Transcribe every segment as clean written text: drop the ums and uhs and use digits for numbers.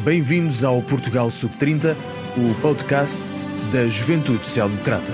Bem-vindos ao Portugal Sub-30, o podcast da Juventude Social Democrata.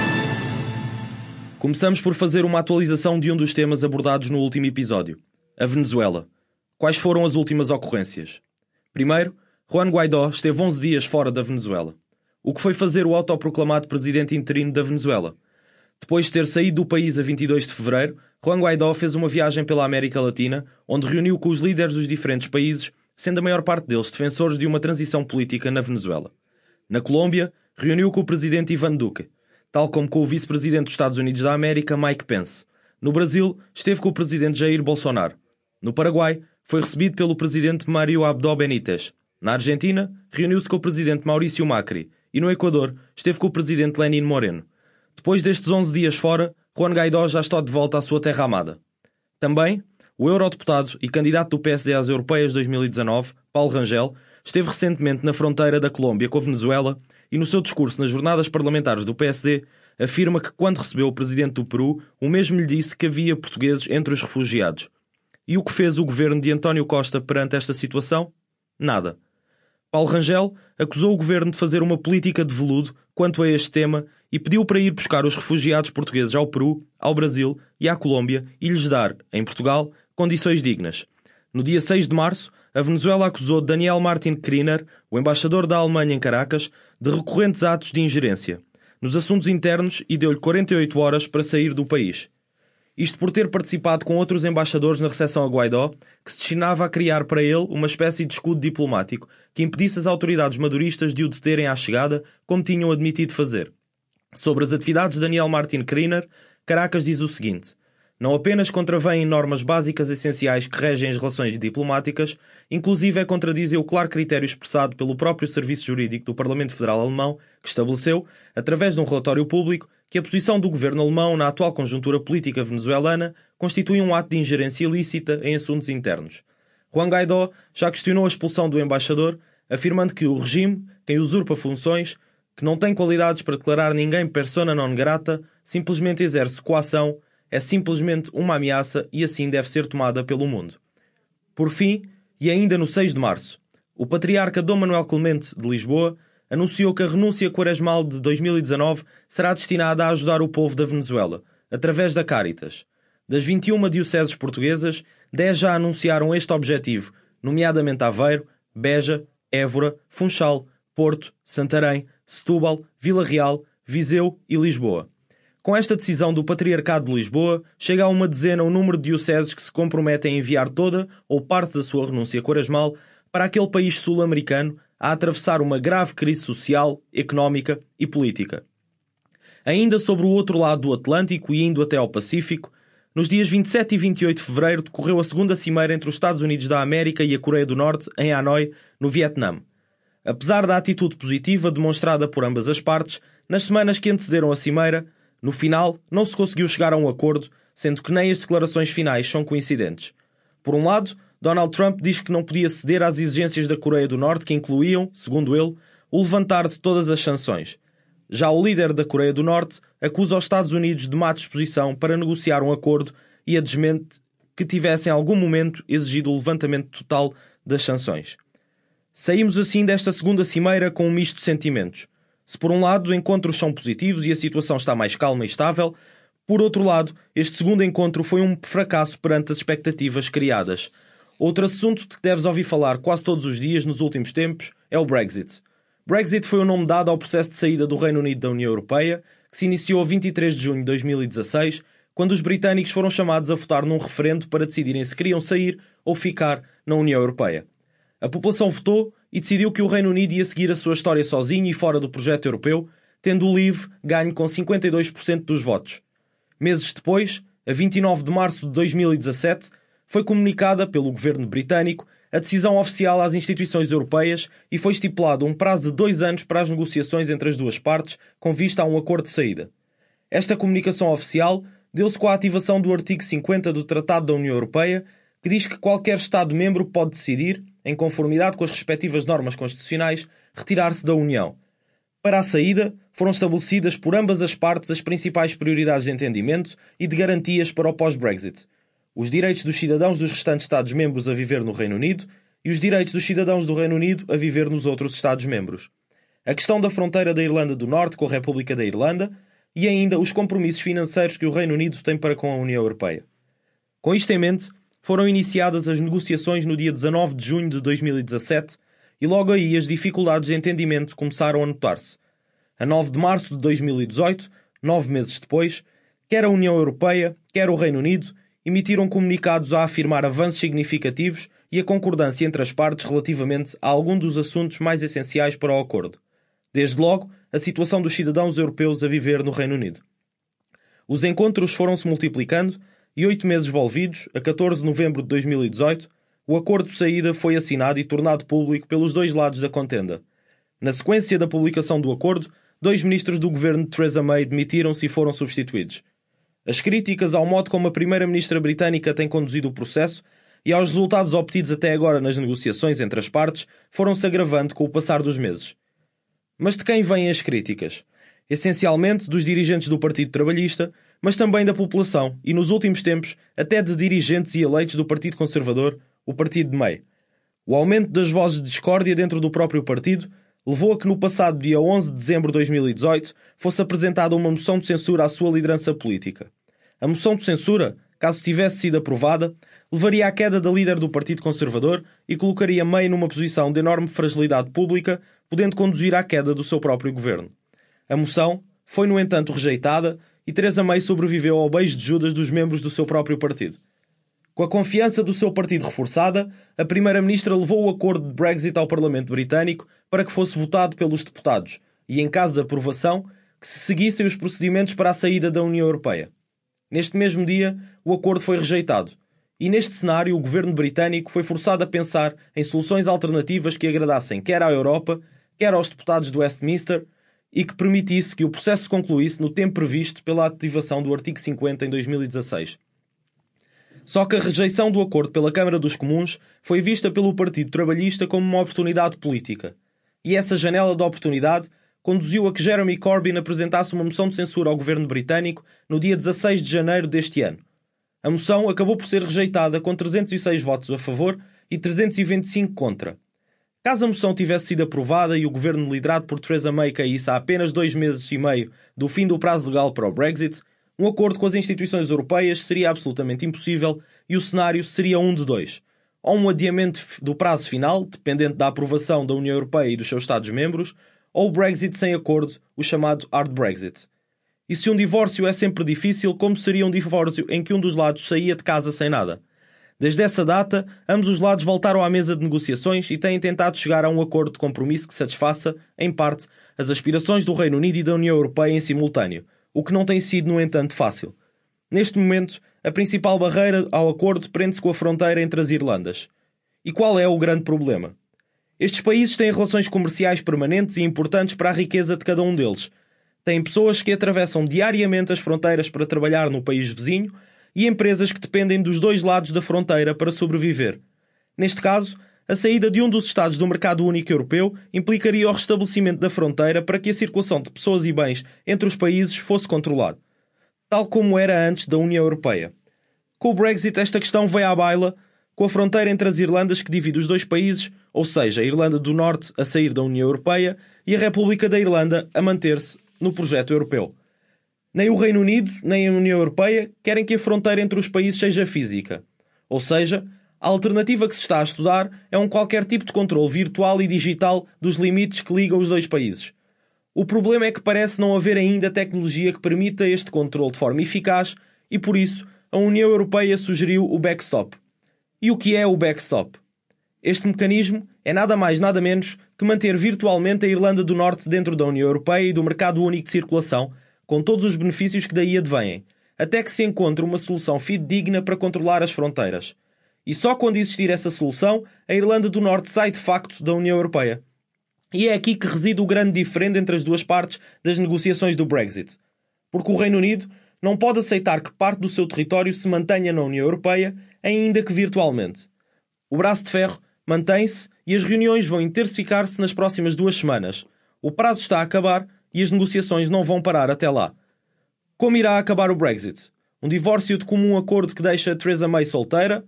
Começamos por fazer uma atualização de um dos temas abordados no último episódio, a Venezuela. Quais foram as últimas ocorrências? Primeiro, Juan Guaidó esteve 11 dias fora da Venezuela. O que foi fazer o autoproclamado presidente interino da Venezuela? Depois de ter saído do país a 22 de fevereiro, Juan Guaidó fez uma viagem pela América Latina, onde reuniu com os líderes dos diferentes países, sendo a maior parte deles defensores de uma transição política na Venezuela. Na Colômbia, reuniu com o presidente Iván Duque, tal como com o vice-presidente dos Estados Unidos da América, Mike Pence. No Brasil, esteve com o presidente Jair Bolsonaro. No Paraguai, foi recebido pelo presidente Mário Abdo Benítez. Na Argentina, reuniu-se com o presidente Maurício Macri. E no Equador, esteve com o presidente Lenín Moreno. Depois destes 11 dias fora, Juan Guaidó já está de volta à sua terra amada. Também, o eurodeputado e candidato do PSD às Europeias 2019, Paulo Rangel, esteve recentemente na fronteira da Colômbia com a Venezuela e no seu discurso nas jornadas parlamentares do PSD afirma que quando recebeu o presidente do Peru, o mesmo lhe disse que havia portugueses entre os refugiados. E o que fez o governo de António Costa perante esta situação? Nada. Paulo Rangel acusou o governo de fazer uma política de veludo quanto a este tema e pediu para ir buscar os refugiados portugueses ao Peru, ao Brasil e à Colômbia e lhes dar, em Portugal, condições dignas. No dia 6 de março, a Venezuela acusou Daniel Martin Kriner, o embaixador da Alemanha em Caracas, de recorrentes atos de ingerência nos assuntos internos e deu-lhe 48 horas para sair do país. Isto por ter participado com outros embaixadores na recepção a Guaidó, que se destinava a criar para ele uma espécie de escudo diplomático que impedisse as autoridades maduristas de o deterem à chegada, como tinham admitido fazer. Sobre as atividades de Daniel Martin Kriner, Caracas diz o seguinte: não apenas contravêm normas básicas essenciais que regem as relações diplomáticas, inclusive contradizem o claro critério expressado pelo próprio Serviço Jurídico do Parlamento Federal Alemão, que estabeleceu, através de um relatório público, que a posição do governo alemão na atual conjuntura política venezuelana constitui um ato de ingerência ilícita em assuntos internos. Juan Guaidó já questionou a expulsão do embaixador, afirmando que o regime, quem usurpa funções, que não tem qualidades para declarar ninguém persona non grata, simplesmente exerce coação, é simplesmente uma ameaça e assim deve ser tomada pelo mundo. Por fim, e ainda no 6 de março, o patriarca Dom Manuel Clemente de Lisboa anunciou que a renúncia quaresmal de 2019 será destinada a ajudar o povo da Venezuela, através da Cáritas. Das 21 dioceses portuguesas, 10 já anunciaram este objetivo, nomeadamente Aveiro, Beja, Évora, Funchal, Porto, Santarém, Setúbal, Vila Real, Viseu e Lisboa. Com esta decisão do Patriarcado de Lisboa, chega a uma dezena o número de dioceses que se comprometem a enviar toda ou parte da sua renúncia quaresmal para aquele país sul-americano a atravessar uma grave crise social, económica e política. Ainda sobre o outro lado do Atlântico e indo até ao Pacífico, nos dias 27 e 28 de fevereiro decorreu a segunda cimeira entre os Estados Unidos da América e a Coreia do Norte, em Hanoi, no Vietnã. Apesar da atitude positiva demonstrada por ambas as partes, nas semanas que antecederam a cimeira, no final, não se conseguiu chegar a um acordo, sendo que nem as declarações finais são coincidentes. Por um lado, Donald Trump diz que não podia ceder às exigências da Coreia do Norte que incluíam, segundo ele, o levantar de todas as sanções. Já o líder da Coreia do Norte acusa os Estados Unidos de má disposição para negociar um acordo e a desmente que tivessem em algum momento exigido o levantamento total das sanções. Saímos assim desta segunda cimeira com um misto de sentimentos. Se por um lado encontros são positivos e a situação está mais calma e estável, por outro lado, este segundo encontro foi um fracasso perante as expectativas criadas. Outro assunto de que deves ouvir falar quase todos os dias nos últimos tempos é o Brexit. Brexit foi o nome dado ao processo de saída do Reino Unido da União Europeia, que se iniciou a 23 de junho de 2016, quando os britânicos foram chamados a votar num referendo para decidirem se queriam sair ou ficar na União Europeia. A população votou e decidiu que o Reino Unido ia seguir a sua história sozinho e fora do projeto europeu, tendo o Leave ganho com 52% dos votos. Meses depois, a 29 de março de 2017, foi comunicada pelo governo britânico a decisão oficial às instituições europeias e foi estipulado um prazo de 2 anos para as negociações entre as duas partes, com vista a um acordo de saída. Esta comunicação oficial deu-se com a ativação do artigo 50 do Tratado da União Europeia, que diz que qualquer Estado-membro pode decidir, em conformidade com as respectivas normas constitucionais, retirar-se da União. Para a saída, foram estabelecidas por ambas as partes as principais prioridades de entendimento e de garantias para o pós-Brexit: os direitos dos cidadãos dos restantes Estados-membros a viver no Reino Unido e os direitos dos cidadãos do Reino Unido a viver nos outros Estados-membros, a questão da fronteira da Irlanda do Norte com a República da Irlanda e ainda os compromissos financeiros que o Reino Unido tem para com a União Europeia. Com isto em mente, foram iniciadas as negociações no dia 19 de junho de 2017 e logo aí as dificuldades de entendimento começaram a notar-se. A 9 de março de 2018, 9 meses depois, quer a União Europeia, quer o Reino Unido emitiram comunicados a afirmar avanços significativos e a concordância entre as partes relativamente a algum dos assuntos mais essenciais para o acordo. Desde logo, a situação dos cidadãos europeus a viver no Reino Unido. Os encontros foram-se multiplicando e 8 meses envolvidos, a 14 de novembro de 2018, o acordo de saída foi assinado e tornado público pelos dois lados da contenda. Na sequência da publicação do acordo, 2 ministros do governo de Theresa May demitiram-se e foram substituídos. As críticas ao modo como a primeira-ministra britânica tem conduzido o processo e aos resultados obtidos até agora nas negociações entre as partes foram-se agravando com o passar dos meses. Mas de quem vêm as críticas? Essencialmente dos dirigentes do Partido Trabalhista, mas também da população e, nos últimos tempos, até de dirigentes e eleitos do Partido Conservador, o Partido de May. O aumento das vozes de discórdia dentro do próprio partido levou a que no passado dia 11 de dezembro de 2018 fosse apresentada uma moção de censura à sua liderança política. A moção de censura, caso tivesse sido aprovada, levaria à queda da líder do Partido Conservador e colocaria May numa posição de enorme fragilidade pública, podendo conduzir à queda do seu próprio governo. A moção foi, no entanto, rejeitada e Theresa May sobreviveu ao beijo de Judas dos membros do seu próprio partido. Com a confiança do seu partido reforçada, a primeira-ministra levou o acordo de Brexit ao Parlamento Britânico para que fosse votado pelos deputados e, em caso de aprovação, que se seguissem os procedimentos para a saída da União Europeia. Neste mesmo dia, o acordo foi rejeitado e, neste cenário, o governo britânico foi forçado a pensar em soluções alternativas que agradassem quer à Europa, quer aos deputados do Westminster e que permitisse que o processo se concluísse no tempo previsto pela ativação do artigo 50 em 2016. Só que a rejeição do acordo pela Câmara dos Comuns foi vista pelo Partido Trabalhista como uma oportunidade política. E essa janela de oportunidade conduziu a que Jeremy Corbyn apresentasse uma moção de censura ao governo britânico no dia 16 de janeiro deste ano. A moção acabou por ser rejeitada com 306 votos a favor e 325 contra. Caso a moção tivesse sido aprovada e o governo liderado por Theresa May caísse a apenas 2 meses e meio do fim do prazo legal para o Brexit, um acordo com as instituições europeias seria absolutamente impossível e o cenário seria um de dois. Ou um adiamento do prazo final, dependente da aprovação da União Europeia e dos seus Estados-membros, ou o Brexit sem acordo, o chamado Hard Brexit. E se um divórcio é sempre difícil, como seria um divórcio em que um dos lados saía de casa sem nada? Desde essa data, ambos os lados voltaram à mesa de negociações e têm tentado chegar a um acordo de compromisso que satisfaça, em parte, as aspirações do Reino Unido e da União Europeia em simultâneo, o que não tem sido, no entanto, fácil. Neste momento, a principal barreira ao acordo prende-se com a fronteira entre as Irlandas. E qual é o grande problema? Estes países têm relações comerciais permanentes e importantes para a riqueza de cada um deles. Têm pessoas que atravessam diariamente as fronteiras para trabalhar no país vizinho e empresas que dependem dos dois lados da fronteira para sobreviver. Neste caso, a saída de um dos Estados do mercado único europeu implicaria o restabelecimento da fronteira para que a circulação de pessoas e bens entre os países fosse controlada, tal como era antes da União Europeia. Com o Brexit, esta questão veio à baila, com a fronteira entre as Irlandas que divide os dois países, ou seja, a Irlanda do Norte a sair da União Europeia e a República da Irlanda a manter-se no projeto europeu. Nem o Reino Unido, nem a União Europeia querem que a fronteira entre os países seja física. Ou seja, a alternativa que se está a estudar é um qualquer tipo de controle virtual e digital dos limites que ligam os dois países. O problema é que parece não haver ainda tecnologia que permita este controle de forma eficaz e, por isso, a União Europeia sugeriu o backstop. E o que é o backstop? Este mecanismo é nada mais nada menos que manter virtualmente a Irlanda do Norte dentro da União Europeia e do mercado único de circulação, com todos os benefícios que daí advêm, até que se encontre uma solução fidedigna para controlar as fronteiras. E só quando existir essa solução, a Irlanda do Norte sai de facto da União Europeia. E é aqui que reside o grande diferendo entre as duas partes das negociações do Brexit. Porque o Reino Unido não pode aceitar que parte do seu território se mantenha na União Europeia, ainda que virtualmente. O braço de ferro mantém-se e as reuniões vão intensificar-se nas próximas 2 semanas. O prazo está a acabar e as negociações não vão parar até lá. Como irá acabar o Brexit? Um divórcio de comum acordo que deixa Theresa May solteira?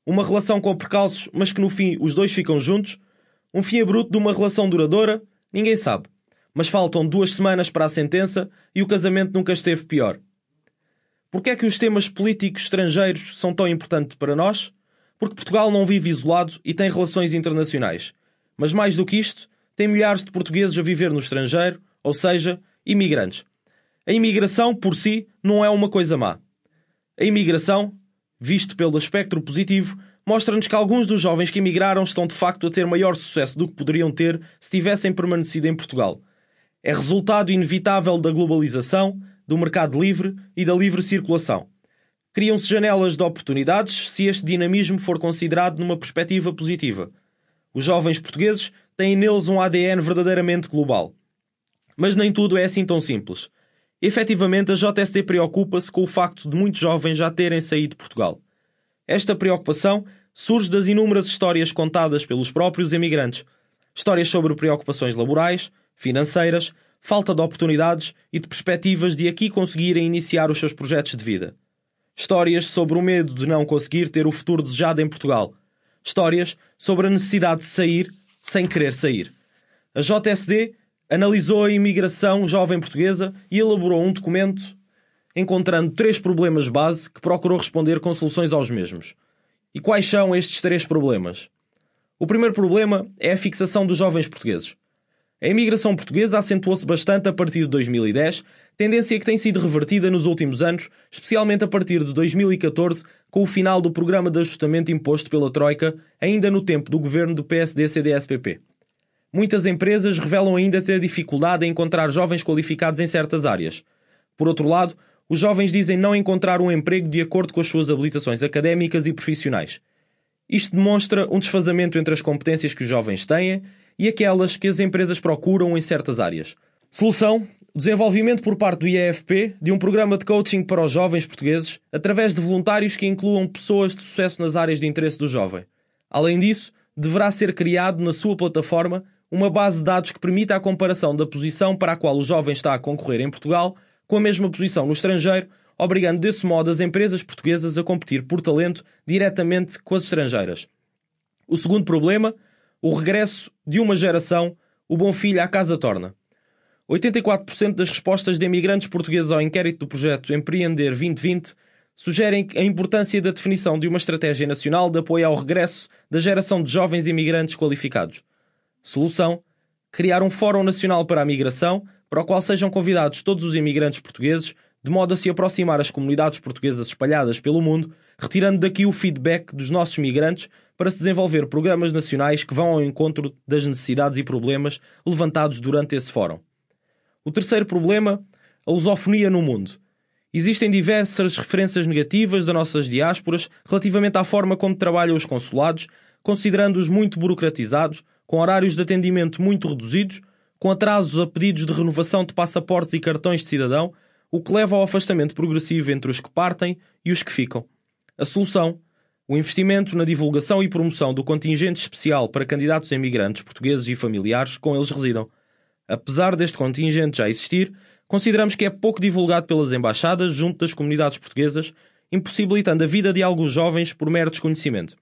Uma relação com percalços, mas que no fim os dois ficam juntos? Um fim abrupto de uma relação duradoura? Ninguém sabe. Mas faltam 2 semanas para a sentença e o casamento nunca esteve pior. Porquê é que os temas políticos estrangeiros são tão importantes para nós? Porque Portugal não vive isolado e tem relações internacionais. Mas mais do que isto, tem milhares de portugueses a viver no estrangeiro, ou seja, imigrantes. A imigração, por si, não é uma coisa má. A imigração, visto pelo espectro positivo, mostra-nos que alguns dos jovens que emigraram estão de facto a ter maior sucesso do que poderiam ter se tivessem permanecido em Portugal. É resultado inevitável da globalização, do mercado livre e da livre circulação. Criam-se janelas de oportunidades se este dinamismo for considerado numa perspectiva positiva. Os jovens portugueses têm neles um ADN verdadeiramente global. Mas nem tudo é assim tão simples. Efetivamente, a JSD preocupa-se com o facto de muitos jovens já terem saído de Portugal. Esta preocupação surge das inúmeras histórias contadas pelos próprios emigrantes. Histórias sobre preocupações laborais, financeiras, falta de oportunidades e de perspectivas de aqui conseguirem iniciar os seus projetos de vida. Histórias sobre o medo de não conseguir ter o futuro desejado em Portugal. Histórias sobre a necessidade de sair sem querer sair. A JSD analisou a imigração jovem portuguesa e elaborou um documento encontrando 3 problemas base que procurou responder com soluções aos mesmos. E quais são estes 3 problemas? O primeiro problema é a fixação dos jovens portugueses. A imigração portuguesa acentuou-se bastante a partir de 2010, tendência que tem sido revertida nos últimos anos, especialmente a partir de 2014, com o final do programa de ajustamento imposto pela Troika, ainda no tempo do governo do PSD-CDS-PP. Muitas empresas revelam ainda ter dificuldade em encontrar jovens qualificados em certas áreas. Por outro lado, os jovens dizem não encontrar um emprego de acordo com as suas habilitações académicas e profissionais. Isto demonstra um desfazamento entre as competências que os jovens têm e aquelas que as empresas procuram em certas áreas. Solução: o desenvolvimento por parte do IEFP de um programa de coaching para os jovens portugueses através de voluntários que incluam pessoas de sucesso nas áreas de interesse do jovem. Além disso, deverá ser criado na sua plataforma uma base de dados que permita a comparação da posição para a qual o jovem está a concorrer em Portugal com a mesma posição no estrangeiro, obrigando desse modo as empresas portuguesas a competir por talento diretamente com as estrangeiras. O segundo problema: o regresso de uma geração, o bom filho à casa torna. 84% das respostas de imigrantes portugueses ao inquérito do projeto Empreender 2020 sugerem a importância da definição de uma estratégia nacional de apoio ao regresso da geração de jovens imigrantes qualificados. Solução: criar um Fórum Nacional para a Migração, para o qual sejam convidados todos os imigrantes portugueses, de modo a se aproximar as comunidades portuguesas espalhadas pelo mundo, retirando daqui o feedback dos nossos migrantes para se desenvolver programas nacionais que vão ao encontro das necessidades e problemas levantados durante esse fórum. O terceiro problema: a lusofonia no mundo. Existem diversas referências negativas das nossas diásporas relativamente à forma como trabalham os consulados, considerando-os muito burocratizados, com horários de atendimento muito reduzidos, com atrasos a pedidos de renovação de passaportes e cartões de cidadão, o que leva ao afastamento progressivo entre os que partem e os que ficam. A solução: o investimento na divulgação e promoção do contingente especial para candidatos a imigrantes portugueses e familiares com eles residam. Apesar deste contingente já existir, consideramos que é pouco divulgado pelas embaixadas junto das comunidades portuguesas, impossibilitando a vida de alguns jovens por mero desconhecimento.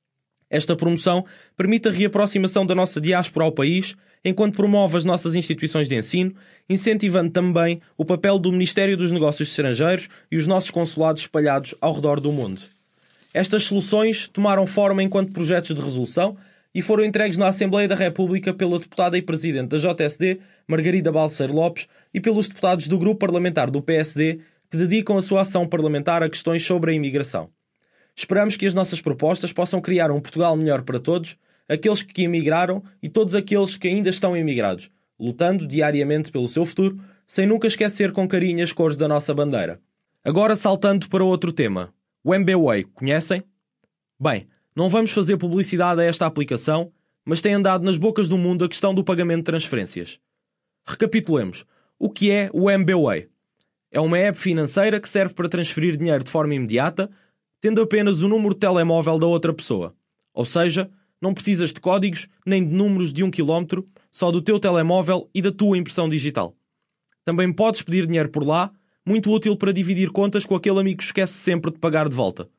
Esta promoção permite a reaproximação da nossa diáspora ao país, enquanto promove as nossas instituições de ensino, incentivando também o papel do Ministério dos Negócios Estrangeiros e os nossos consulados espalhados ao redor do mundo. Estas soluções tomaram forma enquanto projetos de resolução e foram entregues na Assembleia da República pela deputada e presidente da JSD, Margarida Balseiro Lopes, e pelos deputados do grupo parlamentar do PSD, que dedicam a sua ação parlamentar a questões sobre a imigração. Esperamos que as nossas propostas possam criar um Portugal melhor para todos, aqueles que emigraram e todos aqueles que ainda estão emigrados, lutando diariamente pelo seu futuro, sem nunca esquecer com carinho as cores da nossa bandeira. Agora saltando para outro tema. O MBWay, conhecem? Bem, não vamos fazer publicidade a esta aplicação, mas tem andado nas bocas do mundo a questão do pagamento de transferências. Recapitulemos. O que é o MBWay? É uma app financeira que serve para transferir dinheiro de forma imediata, tendo apenas o número de telemóvel da outra pessoa. Ou seja, não precisas de códigos nem de números de 1 km, só do teu telemóvel e da tua impressão digital. Também podes pedir dinheiro por lá, muito útil para dividir contas com aquele amigo que esquece sempre de pagar de volta.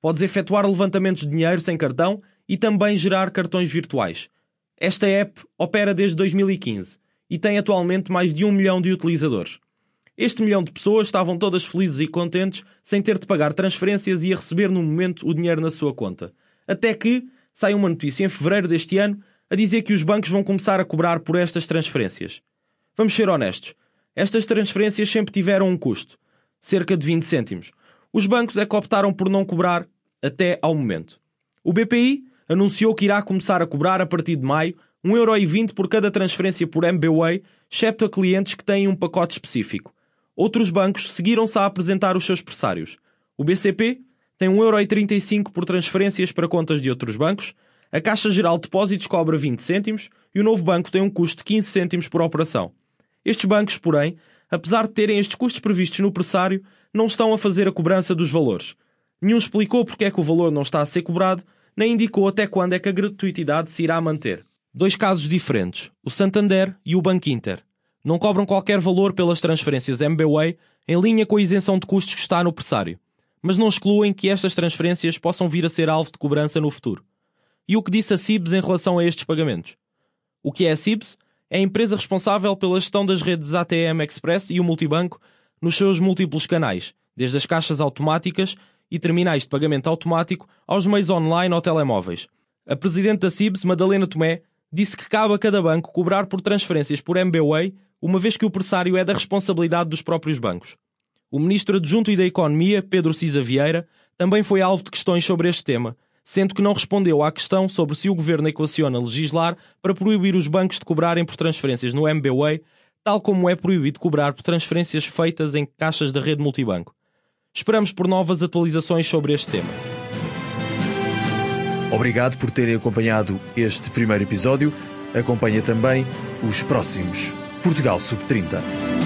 Podes efetuar levantamentos de dinheiro sem cartão e também gerar cartões virtuais. Esta app opera desde 2015 e tem atualmente mais de 1 milhão de utilizadores. Este milhão de pessoas estavam todas felizes e contentes sem ter de pagar transferências e a receber no momento o dinheiro na sua conta. Até que sai uma notícia em fevereiro deste ano a dizer que os bancos vão começar a cobrar por estas transferências. Vamos ser honestos. Estas transferências sempre tiveram um custo. Cerca de 20 cêntimos. Os bancos é que optaram por não cobrar até ao momento. O BPI anunciou que irá começar a cobrar a partir de maio 1,20€ por cada transferência por MBWay, excepto a clientes que têm um pacote específico. Outros bancos seguiram-se a apresentar os seus pressários. O BCP tem 1,35€ por transferências para contas de outros bancos, a Caixa Geral de Depósitos cobra 20 cêntimos e o Novo Banco tem um custo de 15 cêntimos por operação. Estes bancos, porém, apesar de terem estes custos previstos no pressário, não estão a fazer a cobrança dos valores. Nenhum explicou porque é que o valor não está a ser cobrado, nem indicou até quando é que a gratuitidade se irá manter. 2 casos diferentes, o Santander e o Banco Inter. Não cobram qualquer valor pelas transferências MBWay em linha com a isenção de custos que está no pressário, mas não excluem que estas transferências possam vir a ser alvo de cobrança no futuro. E o que disse a CIBS em relação a estes pagamentos? O que é a CIBS? É a empresa responsável pela gestão das redes ATM Express e o multibanco nos seus múltiplos canais, desde as caixas automáticas e terminais de pagamento automático aos meios online ou telemóveis. A presidente da CIBS, Madalena Tomé, disse que cabe a cada banco cobrar por transferências por MBWay, uma vez que o pressário é da responsabilidade dos próprios bancos. O ministro adjunto e da Economia, Pedro Cisa Vieira, também foi alvo de questões sobre este tema, sendo que não respondeu à questão sobre se o governo equaciona legislar para proibir os bancos de cobrarem por transferências no MBWay, tal como é proibido cobrar por transferências feitas em caixas da rede multibanco. Esperamos por novas atualizações sobre este tema. Obrigado por terem acompanhado este primeiro episódio. Acompanhe também os próximos. Portugal Sub 30.